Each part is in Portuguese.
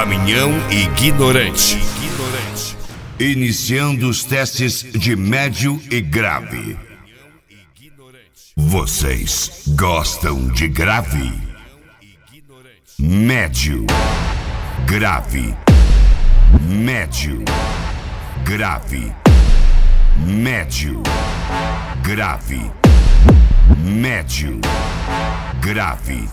Caminhão ignorante. Iniciando os testes de médio e grave. Vocês gostam de grave? Médio, grave, médio, grave, médio, grave, médio, grave,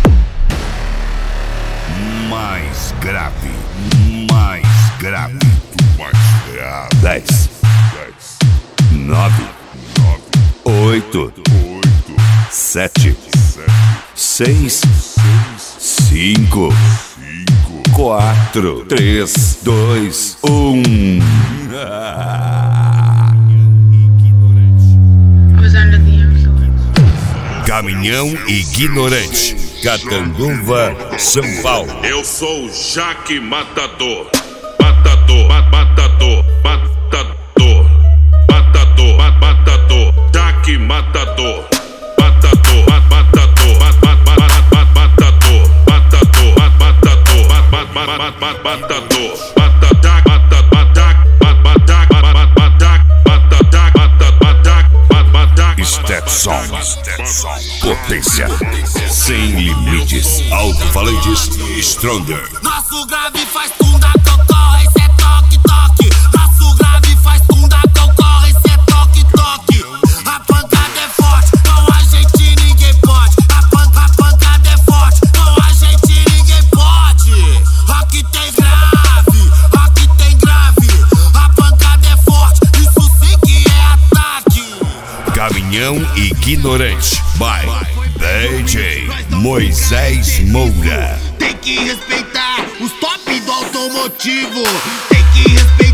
mais grave, mais grave, mais grave. 10, 9, 8, 7, 6, 5, 4, 3, 2, 1. Caminhão ignorante, Catanduva, São Paulo. Eu sou o Jaque Matador, matador, matador, matador, matador, matador, Jaque Matador, matador, matador, matador, matador, matador, matador. Stepson, potência sem limites, alto-falantes, Stronger. Nosso grave faz tunda que eu corro, esse é toque, toque. Nosso grave faz tunda que eu corro, esse é toque, toque. A pancada é forte, com a gente ninguém pode. A pancada é forte, com a gente ninguém pode. Aqui tem grave, aqui tem grave. A pancada é forte, isso sim que é ataque. Caminhão ignorante, by DJ Moisés Moura. Tem que respeitar os top do automotivo. Tem que respeitar